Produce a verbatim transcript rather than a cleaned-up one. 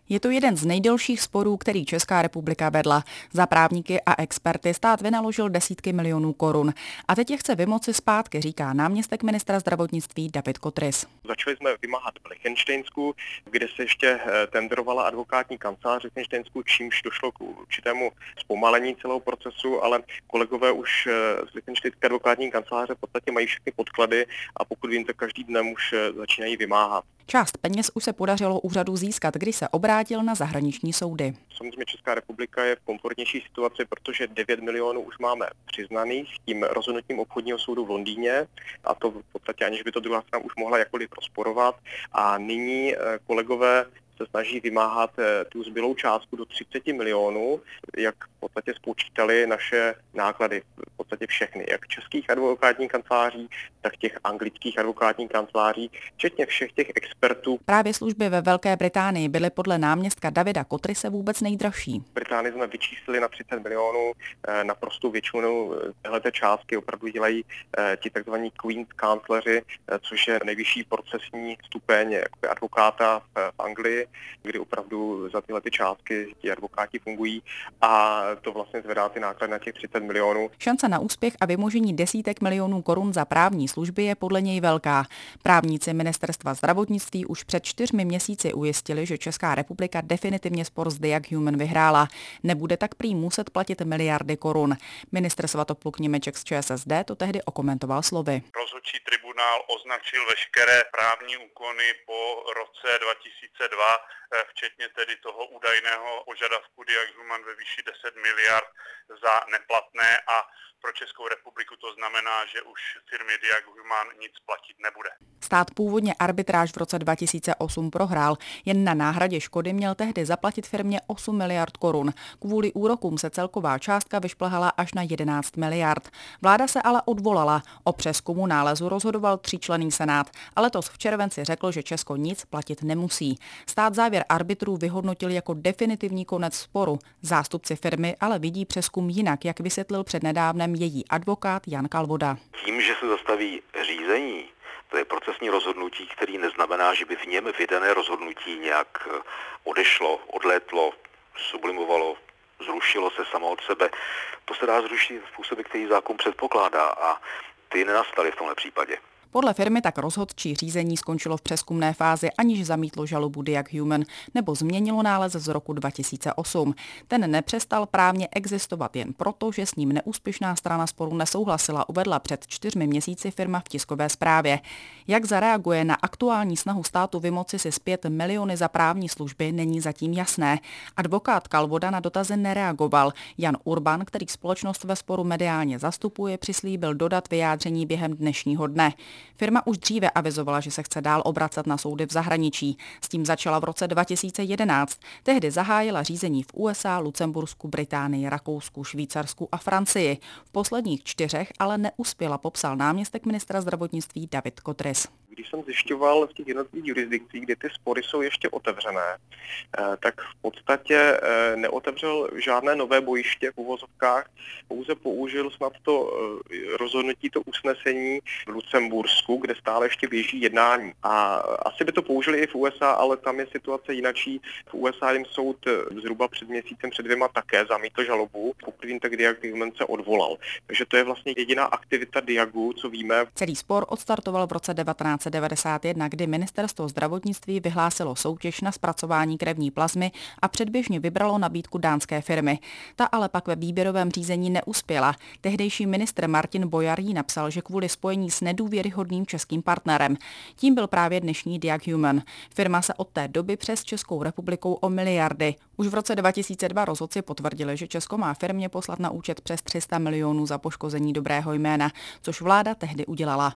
Je to jeden z nejdelších sporů, který Česká republika vedla. Za právníky a experty stát vynaložil desítky milionů korun. A teď je chce vymoci zpátky, říká náměstek ministra zdravotnictví David Kotris. Začali jsme vymáhat v Lichtenštejnsku, kde se ještě tenderovala advokátní kancelář v Lichtenštejnsku, čímž došlo k určitému zpomalení celého procesu, ale kolegové už z Lichtenštejnské advokátní kanceláře v podstatě mají všechny podklady a pokud vím, tak každý dnem už začínají vymáhat. Část peněz už se podařilo úřadu získat, když se obrátil na zahraniční soudy. Samozřejmě Česká republika je v komfortnější situaci, protože devět milionů už máme přiznaných tím rozhodnutím obchodního soudu v Londýně, a to v podstatě aniž by to druhá strana už mohla jakkoliv rozporovat. A nyní kolegové se snaží vymáhat tu zbylou částku do třicet milionů, jak v podstatě spočítali naše náklady, v podstatě všechny, jak českých advokátních kanceláří, tak těch anglických advokátních kanceláří, včetně všech těch expertů. Právě služby ve Velké Británii byly podle náměstka Davida Kotrise vůbec nejdražší. V Británii jsme vyčíslili na třicet milionů, naprostou většinu téhleté částky opravdu dělají ti takzvaní Queen's Counselři, což je nejvyšší procesní stupeň advokáta v Anglii, kdy opravdu za tyhle ty částky ti advokáti fungují a to vlastně zvedá ty náklady na těch třicet milionů. Šance na úspěch a vymožení desítek milionů korun za právní služby je podle něj velká. Právníci ministerstva zdravotnictví už před čtyřmi měsíci ujistili, že Česká republika definitivně spor s Diag Human vyhrála. Nebude tak prý muset platit miliardy korun. Ministr Svatopluk Němeček z ČSSD to tehdy okomentoval slovy. Rozhodčí tribunál označil veškeré právní úkony po roce dva tisíce dva, včetně tedy toho údajného požadavku Diag Human ve výši deset miliard za neplatné a pro Českou republiku to znamená, že už firmě Diag Human nic platit nebude. Stát původně arbitráž v roce dva tisíce osm prohrál. Jen na náhradě škody měl tehdy zaplatit firmě osm miliard korun. Kvůli úrokům se celková částka vyšplhala až na jedenáct miliard. Vláda se ale odvolala. O přezkumu nálezu rozhodoval tříčlenný senát. A letos v červenci řekl, že Česko nic platit nemusí. Stát závěr arbitrů vyhodnotil jako definitivní konec sporu. Zástupci firmy ale vidí přezkum jinak, jak vysvětlil přednedávnem její advokát Jan Kalvoda. Tím, že se zastaví řízení, to je procesní rozhodnutí, který neznamená, že by v něm vydané rozhodnutí nějak odešlo, odlétlo, sublimovalo, zrušilo se samo od sebe. To se dá zrušit způsoby, který zákon předpokládá a ty nenastaly v tomhle případě. Podle firmy tak rozhodčí řízení skončilo v přezkumné fázi, aniž zamítlo žalobu Diag Human nebo změnilo nález z roku dva tisíce osm. Ten nepřestal právně existovat jen proto, že s ním neúspěšná strana sporu nesouhlasila, uvedla před čtyřmi měsíci firma v tiskové zprávě. Jak zareaguje na aktuální snahu státu vymoci si zpět miliony za právní služby, není zatím jasné. Advokát Kalvoda na dotazy nereagoval. Jan Urban, který společnost ve sporu mediálně zastupuje, přislíbil dodat vyjádření během dnešního dne. Firma už dříve avizovala, že se chce dál obracet na soudy v zahraničí. S tím začala v roce dva tisíce jedenáct. Tehdy zahájila řízení v U S A, Lucembursku, Británii, Rakousku, Švýcarsku a Francii. V posledních čtyřech ale neuspěla, popsal náměstek ministra zdravotnictví David Kotris. Když jsem zjišťoval v těch jednotlivých jurisdikcích, kde ty spory jsou ještě otevřené, tak v podstatě neotevřel žádné nové bojiště v uvozovkách, pouze použil snad to rozhodnutí, to usnesení v Lucembursku, kde stále ještě běží jednání. A asi by to použili i v U S A, ale tam je situace jinačí. V U S A jim soud zhruba před měsícem, před dvěma také zamítl žalobu, pokud vím, tak Diag Human se odvolal. Takže to je vlastně jediná aktivita Diagu, co víme. Celý spor odstartoval v roce devatenáct devadesát jedna, kdy ministerstvo zdravotnictví vyhlásilo soutěž na zpracování krevní plazmy a předběžně vybralo nabídku dánské firmy. Ta ale pak ve výběrovém řízení neuspěla. Tehdejší ministr Martin Bojar jí napsal, že kvůli spojení s nedůvěryhodným českým partnerem. Tím byl právě dnešní Diag Human. Firma se od té doby přes Českou republikou o miliardy. Už v roce dva tisíce dva rozhodci potvrdili, že Česko má firmě poslat na účet přes tři sta milionů za poškození dobrého jména, což vláda tehdy udělala.